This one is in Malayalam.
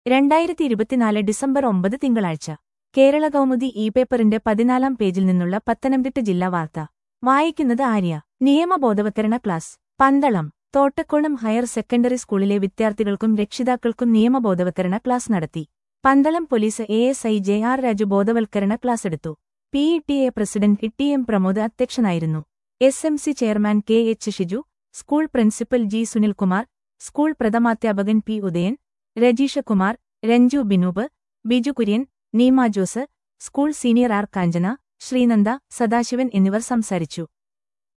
2024 ഡിസംബർ 9 തിങ്കളാഴ്ച കേരള കൗമുദി പേപ്പറിന്റെ 14-ാം പേജിൽ നിന്നുള്ള പത്തനംതിട്ട ജില്ലാ വാർത്ത വായിക്കുന്നത് ആര്യ. നിയമബോധവത്കരണ class Pandalam. Thottakkonam higher secondary സ്കൂളിലെ വിദ്യാർത്ഥികൾക്കും രക്ഷിതാക്കൾക്കും നിയമബോധവത്കരണ ക്ലാസ് നടത്തി. Pandalam police ASI JR Raju ബോധവൽക്കരണ ക്ലാസെടുത്തു. PTA പ്രസിഡന്റ് TM പ്രമോദ് അധ്യക്ഷനായിരുന്നു. SMC chairman KH Shiju, school principal G Sunilkumar, school പ്രഥമാധ്യാപകൻ P Udayan, Rajeesha Kumar, Ranju Binoop, Biju Kurian, Neema Jose, school senior R Kanchana, Sreenanda, Sadasivan എന്നിവർ സംസാരിച്ചു.